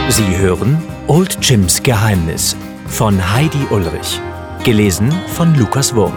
Sie hören Old Jims Geheimnis von Heidi Ulrich, gelesen von Lukas Wurm.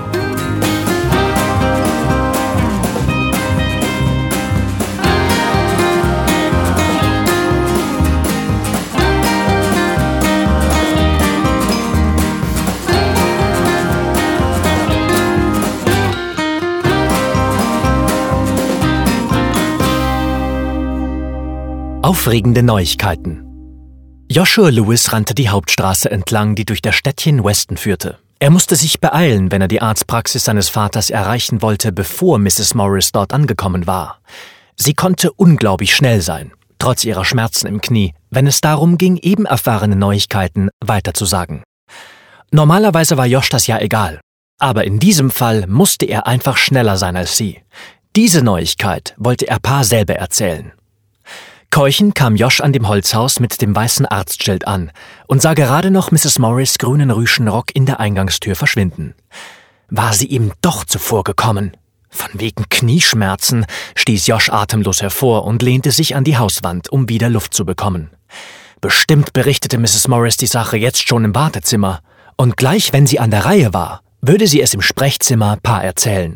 Aufregende Neuigkeiten. Joshua Lewis rannte die Hauptstraße entlang, die durch das Städtchen Weston führte. Er musste sich beeilen, wenn er die Arztpraxis seines Vaters erreichen wollte, bevor Mrs. Morris dort angekommen war. Sie konnte unglaublich schnell sein, trotz ihrer Schmerzen im Knie, wenn es darum ging, eben erfahrene Neuigkeiten weiterzusagen. Normalerweise war Josh das ja egal, aber in diesem Fall musste er einfach schneller sein als sie. Diese Neuigkeit wollte er Pa selber erzählen. Keuchend kam Josh an dem Holzhaus mit dem weißen Arztschild an und sah gerade noch Mrs. Morris' grünen Rüschenrock in der Eingangstür verschwinden. War sie ihm doch zuvor gekommen? Von wegen Knieschmerzen stieß Josh atemlos hervor und lehnte sich an die Hauswand, um wieder Luft zu bekommen. Bestimmt berichtete Mrs. Morris die Sache jetzt schon im Wartezimmer. Und gleich, wenn sie an der Reihe war, würde sie es im Sprechzimmer Pa erzählen.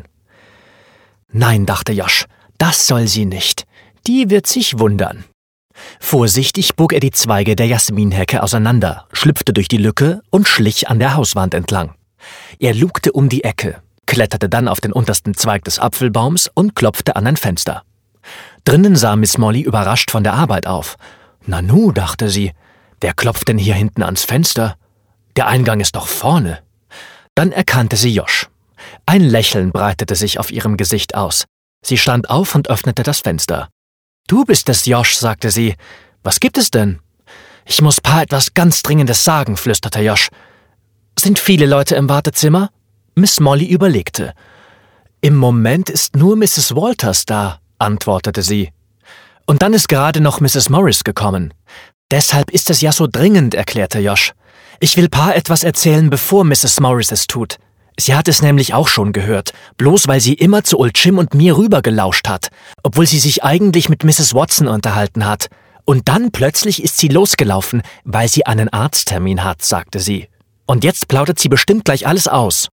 Nein, dachte Josh, das soll sie nicht. Die wird sich wundern. Vorsichtig bog er die Zweige der Jasminhecke auseinander, schlüpfte durch die Lücke und schlich an der Hauswand entlang. Er lugte um die Ecke, kletterte dann auf den untersten Zweig des Apfelbaums und klopfte an ein Fenster. Drinnen sah Miss Molly überrascht von der Arbeit auf. Nanu, dachte sie, wer klopft denn hier hinten ans Fenster? Der Eingang ist doch vorne. Dann erkannte sie Josh. Ein Lächeln breitete sich auf ihrem Gesicht aus. Sie stand auf und öffnete das Fenster. »Du bist es, Josh«, sagte sie. »Was gibt es denn?« »Ich muss Pa etwas ganz Dringendes sagen«, flüsterte Josh. »Sind viele Leute im Wartezimmer?« Miss Molly überlegte. »Im Moment ist nur Mrs. Walters da«, antwortete sie. »Und dann ist gerade noch Mrs. Morris gekommen. Deshalb ist es ja so dringend«, erklärte Josh. »Ich will Pa etwas erzählen, bevor Mrs. Morris es tut. Sie hat es nämlich auch schon gehört, bloß weil sie immer zu Old Jim und mir rübergelauscht hat, obwohl sie sich eigentlich mit Mrs. Watson unterhalten hat. Und dann plötzlich ist sie losgelaufen, weil sie einen Arzttermin hat«, sagte sie. »Und jetzt plaudert sie bestimmt gleich alles aus.«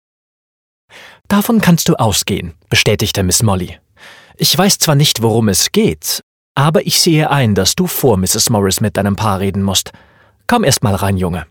»Davon kannst du ausgehen«, bestätigte Miss Molly. »Ich weiß zwar nicht, worum es geht, aber ich sehe ein, dass du vor Mrs. Morris mit deinem Pa reden musst. Komm erst mal rein, Junge.«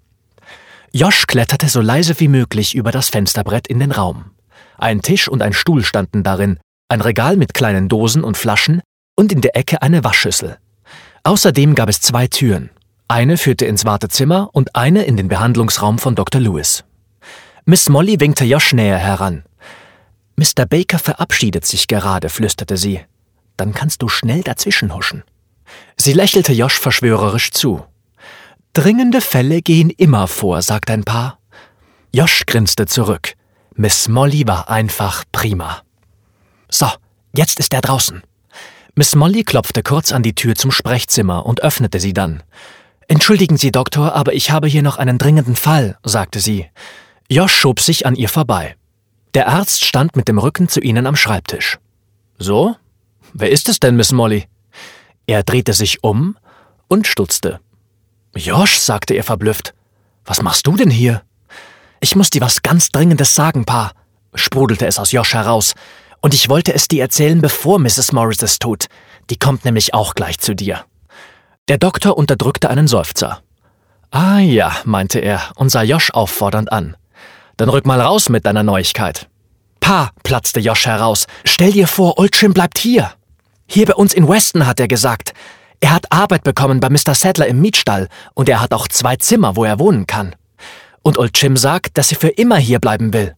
Josh kletterte so leise wie möglich über das Fensterbrett in den Raum. Ein Tisch und ein Stuhl standen darin, ein Regal mit kleinen Dosen und Flaschen und in der Ecke eine Waschschüssel. Außerdem gab es 2 Türen. Eine führte ins Wartezimmer und eine in den Behandlungsraum von Dr. Lewis. Miss Molly winkte Josh näher heran. »Mr. Baker verabschiedet sich gerade«, flüsterte sie. »Dann kannst du schnell dazwischen huschen.« Sie lächelte Josh verschwörerisch zu. »Dringende Fälle gehen immer vor«, sagte ein Pa. Josh grinste zurück. Miss Molly war einfach prima. »So, jetzt ist er draußen.« Miss Molly klopfte kurz an die Tür zum Sprechzimmer und öffnete sie dann. »Entschuldigen Sie, Doktor, aber ich habe hier noch einen dringenden Fall«, sagte sie. Josh schob sich an ihr vorbei. Der Arzt stand mit dem Rücken zu ihnen am Schreibtisch. »So? Wer ist es denn, Miss Molly?« Er drehte sich um und stutzte. »Josh«, sagte er verblüfft, »was machst du denn hier?« »Ich muss dir was ganz Dringendes sagen, Pa«, sprudelte es aus Josh heraus. »Und ich wollte es dir erzählen, bevor Mrs. Morris es tut. Die kommt nämlich auch gleich zu dir.« Der Doktor unterdrückte einen Seufzer. »Ah ja«, meinte er und sah Josh auffordernd an. »Dann rück mal raus mit deiner Neuigkeit.« »Pa«, platzte Josh heraus, »stell dir vor, Old Jim bleibt hier. Hier bei uns in Weston, hat er gesagt. Er hat Arbeit bekommen bei Mr. Sadler im Mietstall und er hat auch 2 Zimmer, wo er wohnen kann. Und Old Jim sagt, dass er für immer hier bleiben will.«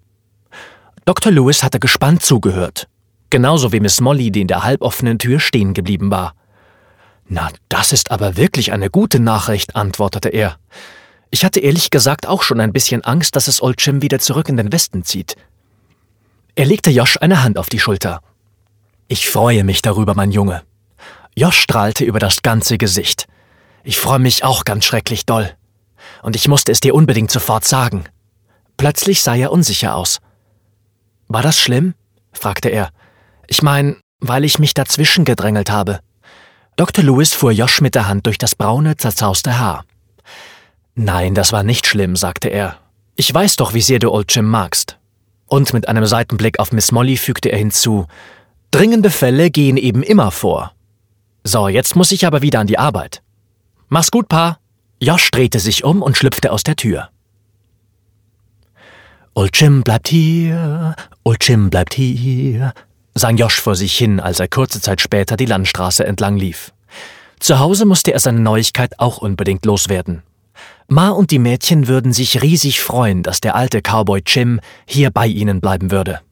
Dr. Lewis hatte gespannt zugehört. Genauso wie Miss Molly, die in der halboffenen Tür stehen geblieben war. »Na, das ist aber wirklich eine gute Nachricht«, antwortete er. »Ich hatte ehrlich gesagt auch schon ein bisschen Angst, dass es Old Jim wieder zurück in den Westen zieht.« Er legte Josh eine Hand auf die Schulter. »Ich freue mich darüber, mein Junge.« Josh strahlte über das ganze Gesicht. »Ich freue mich auch ganz schrecklich doll. Und ich musste es dir unbedingt sofort sagen.« Plötzlich sah er unsicher aus. »War das schlimm?« fragte er. »Ich meine, weil ich mich dazwischen gedrängelt habe.« Dr. Lewis fuhr Josh mit der Hand durch das braune, zerzauste Haar. »Nein, das war nicht schlimm«, sagte er. »Ich weiß doch, wie sehr du Old Jim magst.« Und mit einem Seitenblick auf Miss Molly fügte er hinzu, »Dringende Fälle gehen eben immer vor. So, jetzt muss ich aber wieder an die Arbeit. Mach's gut, Pa.« Josh drehte sich um und schlüpfte aus der Tür. »Old Jim bleibt hier, Old Jim bleibt hier«, sang Josh vor sich hin, als er kurze Zeit später die Landstraße entlang lief. Zu Hause musste er seine Neuigkeit auch unbedingt loswerden. Ma und die Mädchen würden sich riesig freuen, dass der alte Cowboy Jim hier bei ihnen bleiben würde.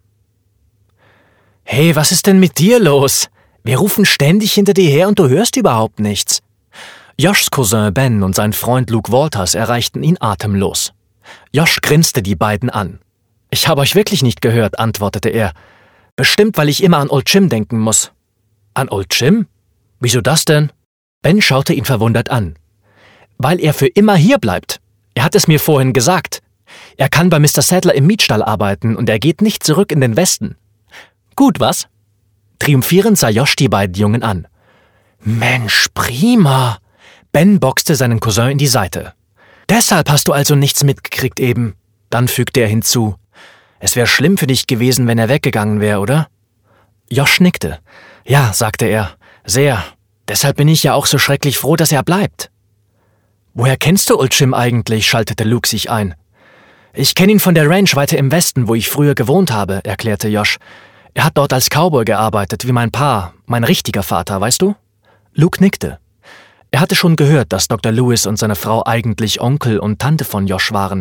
»Hey, was ist denn mit dir los? Wir rufen ständig hinter dir her und du hörst überhaupt nichts.« Joshs Cousin Ben und sein Freund Luke Walters erreichten ihn atemlos. Josh grinste die beiden an. »Ich habe euch wirklich nicht gehört«, antwortete er. »Bestimmt, weil ich immer an Old Jim denken muss.« »An Old Jim? Wieso das denn?« Ben schaute ihn verwundert an. »Weil er für immer hier bleibt. Er hat es mir vorhin gesagt. Er kann bei Mr. Sadler im Mietstall arbeiten und er geht nicht zurück in den Westen.« »Gut, was?« Triumphierend sah Josh die beiden Jungen an. »Mensch, prima!« Ben boxte seinen Cousin in die Seite. »Deshalb hast du also nichts mitgekriegt eben.« Dann fügte er hinzu. »Es wäre schlimm für dich gewesen, wenn er weggegangen wäre, oder?« Josh nickte. »Ja«, sagte er, »sehr. Deshalb bin ich ja auch so schrecklich froh, dass er bleibt.« »Woher kennst du Old Jim eigentlich?«, schaltete Luke sich ein. »Ich kenne ihn von der Ranch weiter im Westen, wo ich früher gewohnt habe«, erklärte Josh. »Er hat dort als Cowboy gearbeitet, wie mein Pa, mein richtiger Vater, weißt du?« Luke nickte. Er hatte schon gehört, dass Dr. Lewis und seine Frau eigentlich Onkel und Tante von Josh waren.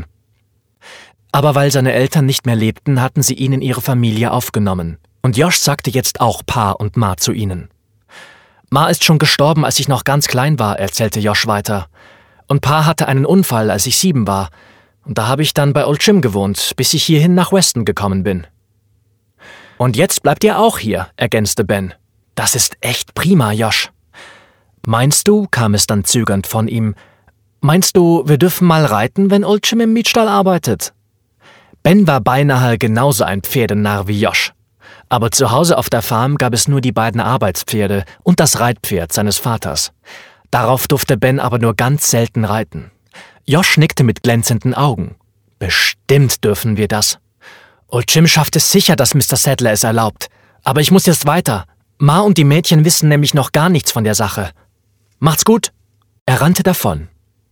Aber weil seine Eltern nicht mehr lebten, hatten sie ihn in ihre Familie aufgenommen. Und Josh sagte jetzt auch Pa und Ma zu ihnen. »Ma ist schon gestorben, als ich noch ganz klein war«, erzählte Josh weiter. »Und Pa hatte einen Unfall, als ich 7 war. Und da habe ich dann bei Old Jim gewohnt, bis ich hierhin nach Weston gekommen bin.« »Und jetzt bleibt ihr auch hier«, ergänzte Ben. »Das ist echt prima, Josh.« »Meinst du«, kam es dann zögernd von ihm, »meinst du, wir dürfen mal reiten, wenn Old Jim im Mietstall arbeitet?« Ben war beinahe genauso ein Pferdenarr wie Josh. Aber zu Hause auf der Farm gab es nur die beiden Arbeitspferde und das Reitpferd seines Vaters. Darauf durfte Ben aber nur ganz selten reiten. Josh nickte mit glänzenden Augen. »Bestimmt dürfen wir das. Old Jim schafft es sicher, dass Mr. Sadler es erlaubt. Aber ich muss jetzt weiter. Ma und die Mädchen wissen nämlich noch gar nichts von der Sache. Macht's gut!« Er rannte davon.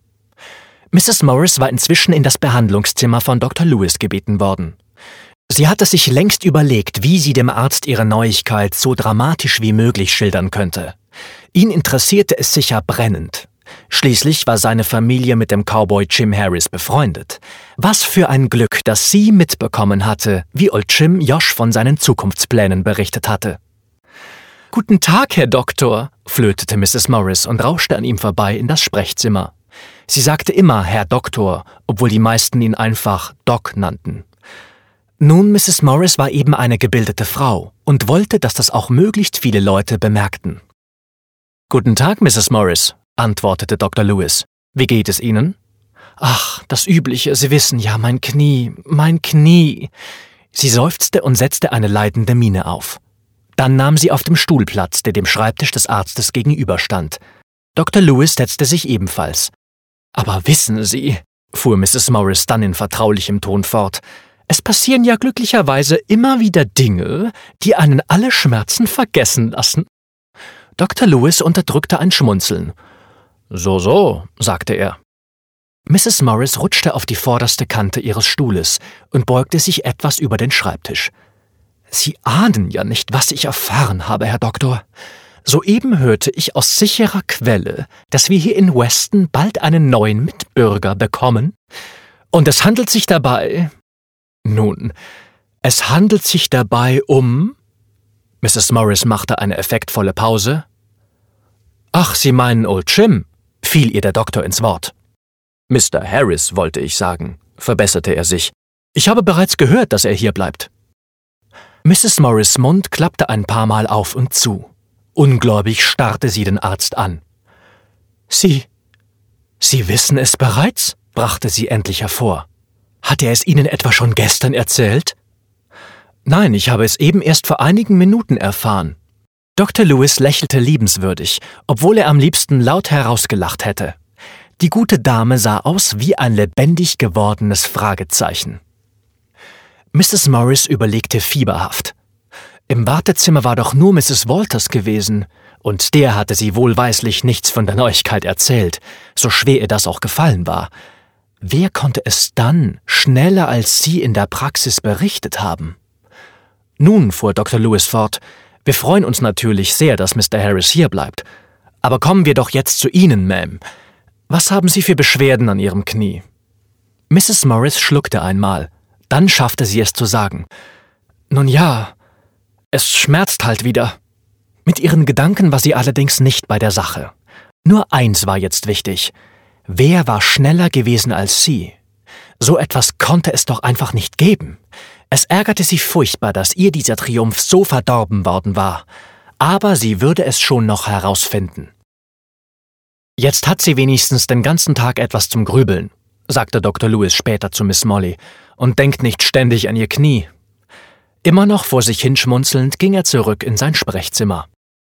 Mrs. Morris war inzwischen in das Behandlungszimmer von Dr. Lewis gebeten worden. Sie hatte sich längst überlegt, wie sie dem Arzt ihre Neuigkeit so dramatisch wie möglich schildern könnte. Ihn interessierte es sicher brennend. Schließlich war seine Familie mit dem Cowboy Jim Harris befreundet. Was für ein Glück, dass sie mitbekommen hatte, wie Old Jim Josh von seinen Zukunftsplänen berichtet hatte. »Guten Tag, Herr Doktor«, flötete Mrs. Morris und rauschte an ihm vorbei in das Sprechzimmer. Sie sagte immer Herr Doktor, obwohl die meisten ihn einfach Doc nannten. Nun, Mrs. Morris war eben eine gebildete Frau und wollte, dass das auch möglichst viele Leute bemerkten. »Guten Tag, Mrs. Morris«, antwortete Dr. Lewis. »Wie geht es Ihnen?« »Ach, das Übliche, Sie wissen ja, mein Knie.« Sie seufzte und setzte eine leidende Miene auf. Dann nahm sie auf dem Stuhl Platz, der dem Schreibtisch des Arztes gegenüberstand. Dr. Lewis setzte sich ebenfalls. »Aber wissen Sie«, fuhr Mrs. Morris dann in vertraulichem Ton fort, »es passieren ja glücklicherweise immer wieder Dinge, die einen alle Schmerzen vergessen lassen.« Dr. Lewis unterdrückte ein Schmunzeln. »So«, sagte er. Mrs. Morris rutschte auf die vorderste Kante ihres Stuhles und beugte sich etwas über den Schreibtisch. »Sie ahnen ja nicht, was ich erfahren habe, Herr Doktor. Soeben hörte ich aus sicherer Quelle, dass wir hier in Weston bald einen neuen Mitbürger bekommen. Und es handelt sich dabei... Nun, es handelt sich dabei um...« Mrs. Morris machte eine effektvolle Pause. »Ach, Sie meinen Old Jim«, fiel ihr der Doktor ins Wort. »Mr. Harris, wollte ich sagen«, verbesserte er sich. »Ich habe bereits gehört, dass er hier bleibt.« Mrs. Morris' Mund klappte ein paar Mal auf und zu. Ungläubig starrte sie den Arzt an. »Sie wissen es bereits?«, brachte sie endlich hervor. »Hat er es Ihnen etwa schon gestern erzählt?« »Nein, ich habe es eben erst vor einigen Minuten erfahren.« Dr. Lewis lächelte liebenswürdig, obwohl er am liebsten laut herausgelacht hätte. Die gute Dame sah aus wie ein lebendig gewordenes Fragezeichen. Mrs. Morris überlegte fieberhaft. Im Wartezimmer war doch nur Mrs. Walters gewesen, und der hatte sie wohlweislich nichts von der Neuigkeit erzählt, so schwer ihr das auch gefallen war. Wer konnte es dann schneller als sie in der Praxis berichtet haben? Nun, fuhr Dr. Lewis fort, wir freuen uns natürlich sehr, dass Mr. Harris hier bleibt. Aber kommen wir doch jetzt zu Ihnen, Ma'am. Was haben Sie für Beschwerden an Ihrem Knie? Mrs. Morris schluckte einmal. Dann schaffte sie es zu sagen. Nun ja, es schmerzt halt wieder. Mit ihren Gedanken war sie allerdings nicht bei der Sache. Nur eins war jetzt wichtig. Wer war schneller gewesen als sie? So etwas konnte es doch einfach nicht geben. Es ärgerte sie furchtbar, dass ihr dieser Triumph so verdorben worden war. Aber sie würde es schon noch herausfinden. Jetzt hat sie wenigstens den ganzen Tag etwas zum Grübeln, sagte Dr. Lewis später zu Miss Molly, und denkt nicht ständig an ihr Knie. Immer noch vor sich hinschmunzelnd ging er zurück in sein Sprechzimmer.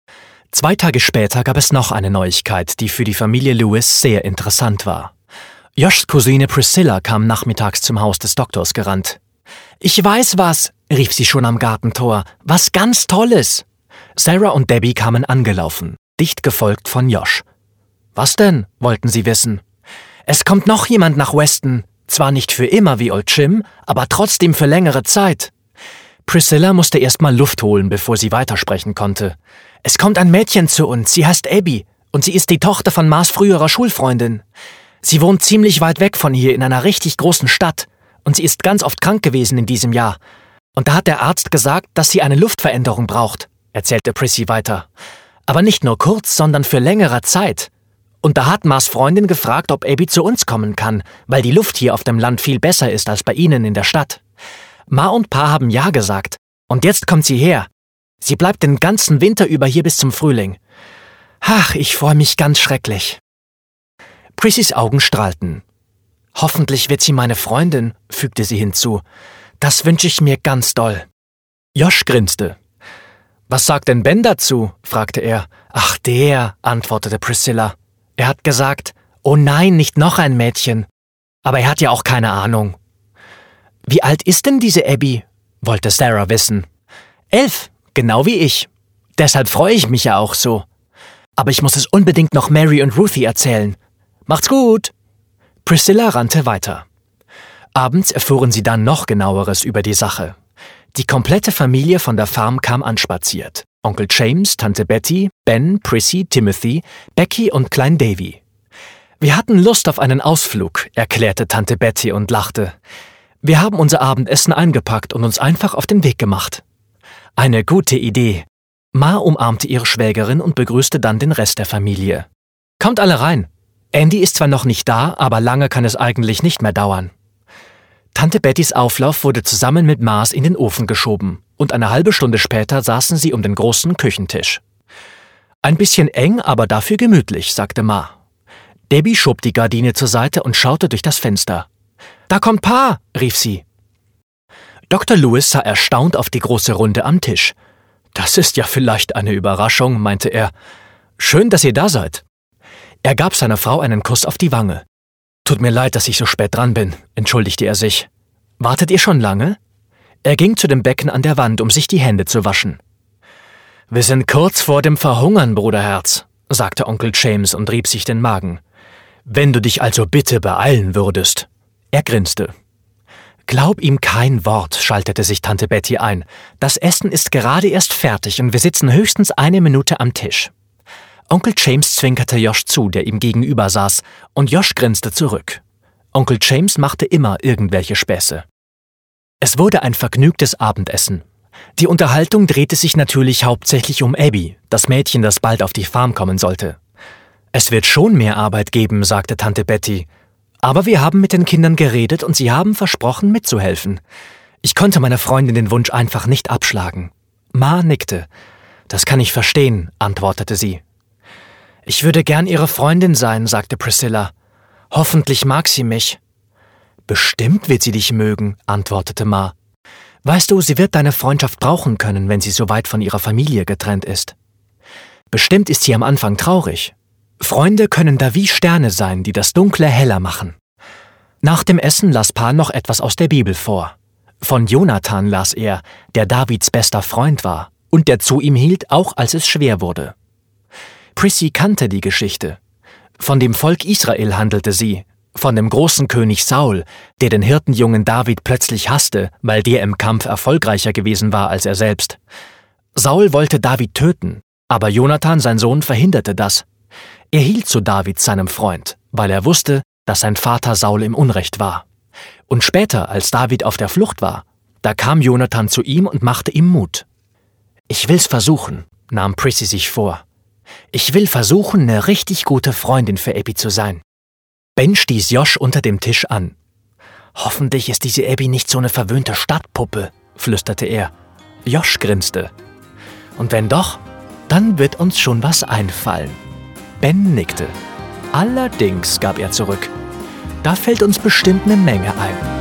2 Tage später gab es noch eine Neuigkeit, die für die Familie Lewis sehr interessant war. Joshs Cousine Priscilla kam nachmittags zum Haus des Doktors gerannt. »Ich weiß was«, rief sie schon am Gartentor, »was ganz Tolles!« Sarah und Debbie kamen angelaufen, dicht gefolgt von Josh. »Was denn?« wollten sie wissen. »Es kommt noch jemand nach Weston, zwar nicht für immer wie Old Jim, aber trotzdem für längere Zeit.« Priscilla musste erst mal Luft holen, bevor sie weitersprechen konnte. »Es kommt ein Mädchen zu uns, sie heißt Abby, und sie ist die Tochter von Ma's früherer Schulfreundin. Sie wohnt ziemlich weit weg von hier in einer richtig großen Stadt, und sie ist ganz oft krank gewesen in diesem Jahr. Und da hat der Arzt gesagt, dass sie eine Luftveränderung braucht«, erzählte Prissy weiter. »Aber nicht nur kurz, sondern für längere Zeit. Und da hat Ma's Freundin gefragt, ob Abby zu uns kommen kann, weil die Luft hier auf dem Land viel besser ist als bei ihnen in der Stadt. Ma und Pa haben ja gesagt, und jetzt kommt sie her. Sie bleibt den ganzen Winter über hier bis zum Frühling. Ach, ich freue mich ganz schrecklich.« Prissys Augen strahlten. »Hoffentlich wird sie meine Freundin«, fügte sie hinzu. »Das wünsche ich mir ganz doll.« Josh grinste. »Was sagt denn Ben dazu?« fragte er. »Ach, der«, antwortete Priscilla. »Er hat gesagt, oh nein, nicht noch ein Mädchen. Aber er hat ja auch keine Ahnung.« »Wie alt ist denn diese Abby?« wollte Sarah wissen. 11, genau wie ich. Deshalb freue ich mich ja auch so. Aber ich muss es unbedingt noch Mary und Ruthie erzählen. Macht's gut!« Priscilla rannte weiter. Abends erfuhren sie dann noch Genaueres über die Sache. Die komplette Familie von der Farm kam anspaziert. Onkel James, Tante Betty, Ben, Prissy, Timothy, Becky und Klein Davy. »Wir hatten Lust auf einen Ausflug«, erklärte Tante Betty und lachte. »Wir haben unser Abendessen eingepackt und uns einfach auf den Weg gemacht.« »Eine gute Idee.« Ma umarmte ihre Schwägerin und begrüßte dann den Rest der Familie. »Kommt alle rein. Andy ist zwar noch nicht da, aber lange kann es eigentlich nicht mehr dauern.« Tante Bettys Auflauf wurde zusammen mit Ma's in den Ofen geschoben, und eine halbe Stunde später saßen sie um den großen Küchentisch. »Ein bisschen eng, aber dafür gemütlich«, sagte Ma. Debbie schob die Gardine zur Seite und schaute durch das Fenster. »Da kommt Pa«, rief sie. Dr. Lewis sah erstaunt auf die große Runde am Tisch. »Das ist ja vielleicht eine Überraschung«, meinte er. »Schön, dass ihr da seid.« Er gab seiner Frau einen Kuss auf die Wange. »Tut mir leid, dass ich so spät dran bin«, entschuldigte er sich. »Wartet ihr schon lange?« Er ging zu dem Becken an der Wand, um sich die Hände zu waschen. »Wir sind kurz vor dem Verhungern, Bruderherz«, sagte Onkel James und rieb sich den Magen. »Wenn du dich also bitte beeilen würdest.« Er grinste. »Glaub ihm kein Wort«, schaltete sich Tante Betty ein. »Das Essen ist gerade erst fertig und wir sitzen höchstens 1 Minute am Tisch.« Onkel James zwinkerte Josh zu, der ihm gegenüber saß, und Josh grinste zurück. Onkel James machte immer irgendwelche Späße. Es wurde ein vergnügtes Abendessen. Die Unterhaltung drehte sich natürlich hauptsächlich um Abby, das Mädchen, das bald auf die Farm kommen sollte. »Es wird schon mehr Arbeit geben«, sagte Tante Betty. »Aber wir haben mit den Kindern geredet und sie haben versprochen, mitzuhelfen. Ich konnte meiner Freundin den Wunsch einfach nicht abschlagen.« Ma nickte. »Das kann ich verstehen«, antwortete sie. »Ich würde gern ihre Freundin sein«, sagte Priscilla. »Hoffentlich mag sie mich.« »Bestimmt wird sie dich mögen«, antwortete Ma. »Weißt du, sie wird deine Freundschaft brauchen können, wenn sie so weit von ihrer Familie getrennt ist.« Bestimmt ist sie am Anfang traurig. Freunde können da wie Sterne sein, die das Dunkle heller machen. Nach dem Essen las Pa noch etwas aus der Bibel vor. Von Jonathan las er, der Davids bester Freund war und der zu ihm hielt, auch als es schwer wurde. Prissy kannte die Geschichte. Von dem Volk Israel handelte sie, von dem großen König Saul, der den Hirtenjungen David plötzlich hasste, weil der im Kampf erfolgreicher gewesen war als er selbst. Saul wollte David töten, aber Jonathan, sein Sohn, verhinderte das. Er hielt zu David, seinem Freund, weil er wusste, dass sein Vater Saul im Unrecht war. Und später, als David auf der Flucht war, da kam Jonathan zu ihm und machte ihm Mut. »Ich will's versuchen«, nahm Prissy sich vor. »Ich will versuchen, eine richtig gute Freundin für Abby zu sein.« Ben stieß Josh unter dem Tisch an. »Hoffentlich ist diese Abby nicht so eine verwöhnte Stadtpuppe«, flüsterte er. Josh grinste. »Und wenn doch, dann wird uns schon was einfallen.« Ben nickte. »Allerdings«, gab er zurück, »da fällt uns bestimmt eine Menge ein.«